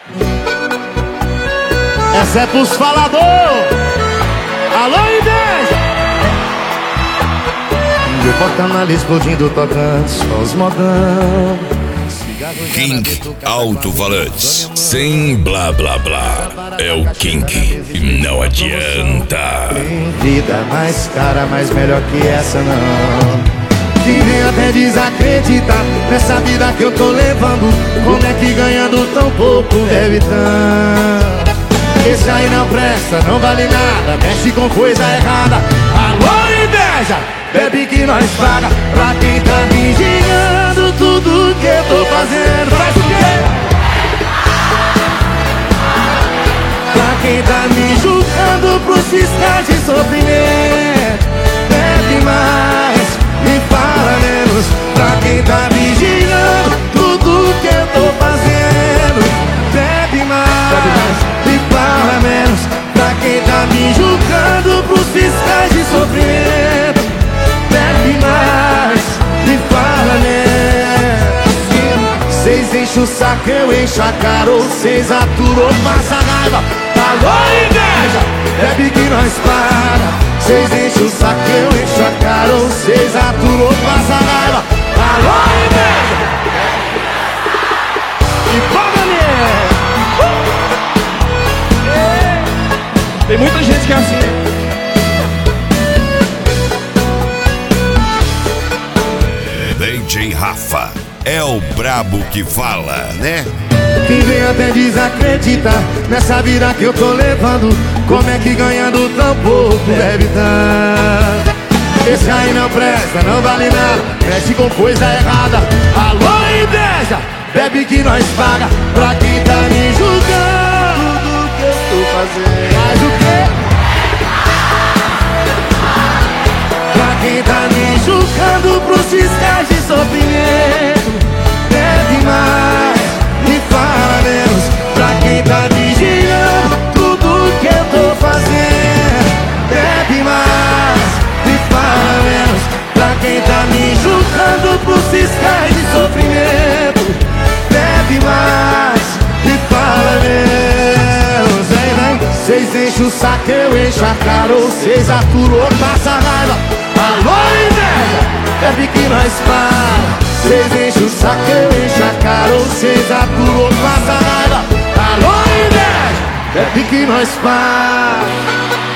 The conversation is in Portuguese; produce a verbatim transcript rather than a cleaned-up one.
Essa é pros falador. Alô, inveja. De porta-malha explodindo, tocando só os modão. King Alto-Falantes, sem blá blá blá. É o King e não adianta. Tem vida mais cara, mas melhor que essa não. Quem vem até desacreditar nessa vida que eu tô levando. Como é que ganhando tão pouco deve tanto? Esse aí não presta, não vale nada, mexe com coisa errada. Alô, inveja, bebe que nós paga. Pra quem tá vigiando tudo que eu tô fazendo. Faz o quê? Pra quem tá me julgando pros fiscais de sofrimento. Bebe mais e fala menos. Pra quem tá vigiando tudo que eu tô fazendo. Bebe mais, bebe mais e fala menos. Pra quem tá me julgando pros fiscais de sofrimento. Bebe mais e fala menos. Cês enchem o saco, eu encho a cara. Ou cês aturam, passa raiva. Alô, inveja, bebe que nós paga. Cês enchem o saco, eu encho a cara. Ou cês aturam, passa raiva. Alô, inveja. E paga mesmo. Tem muita gente que é assim. D J Rafa é o brabo que fala, né? Quem vem até desacreditar nessa vida que eu tô levando. Como é que ganhando tão pouco deve tanto? Esse aí não presta, não vale nada, mexe com coisa errada. Alô, inveja, bebe que nós paga. Pra quem tá me julgando tudo que eu tô fazendo. Faz o quê? Pra quem tá me julgando pros fiscais de sofrimento. Bebe mais e fala menos. Pra quem tá vigiando tudo que eu tô fazendo. Bebe mais e fala menos. Pra quem tá me julgando pros fiscais de sofrimento. Bebe mais e fala menos. Vem, vem. Cês enchem o saco, eu encho a cara. Ou cês aturam, passa raiva. Alô, inveja, bebe que nós paga. Cês enchem o saco, eu encho a cara. Ou cês aturam, passa raiva. Alô, inveja, bebe que nós paga.